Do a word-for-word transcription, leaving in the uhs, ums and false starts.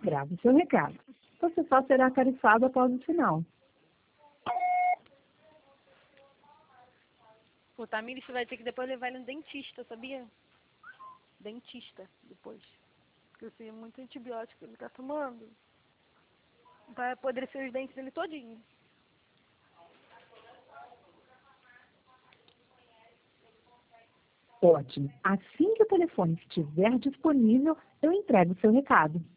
Grave seu recado. Você só será tarifado após o sinal. Pô, Tamires, você vai ter que depois levar ele no dentista, sabia? Dentista, depois. Porque assim, é muito antibiótico que ele tá tomando. Vai apodrecer os dentes dele todinho. Ótimo. Assim que o telefone estiver disponível, eu entrego o seu recado.